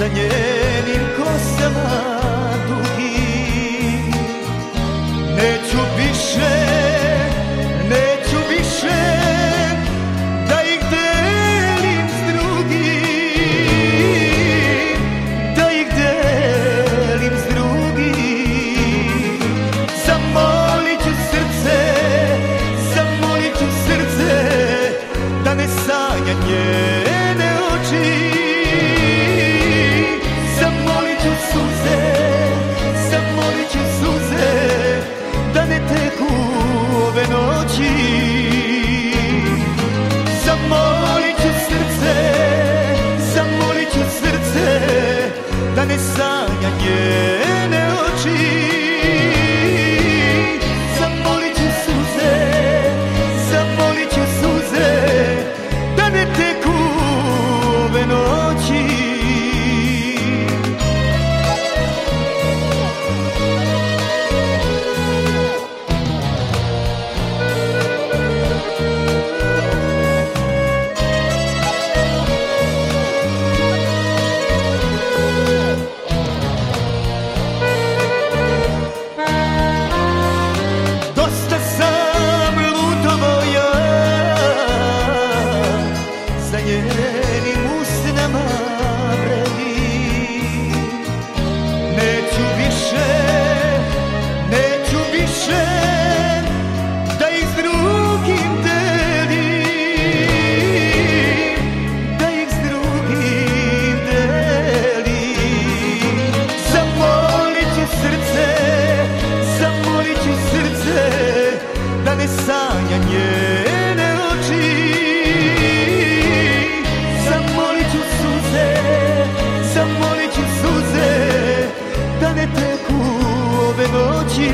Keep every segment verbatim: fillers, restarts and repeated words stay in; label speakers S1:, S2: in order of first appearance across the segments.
S1: sa njenim kosama dugim. Neću više, neću više da ih delim s drugim, da ih delim s drugim. Zamolit ću srce, zamolit ću srce da ne sanja njene oči. Zamolit ću suze, zamolit ću suze da ne teku ove noći. Zamolit ću srce, zamolit ću srce da ne sanja njene oči. Zamolit ću suze, zamolit ću suze da ne teku ove noći. Njenim usnama vredi, neću više, neću više da ih s drugim delim, da ih s drugim delim. Zamolit ću srce, zamolit ću srce da ne sanja njene oči. Zamolit ću suze, zamolit ću suze da ne teku ove noći.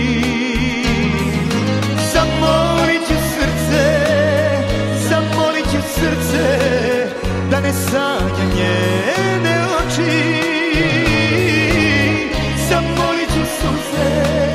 S1: Zamolit ću srce, zamolit ću srce da ne sanja njene oči. Zamolit ću suze,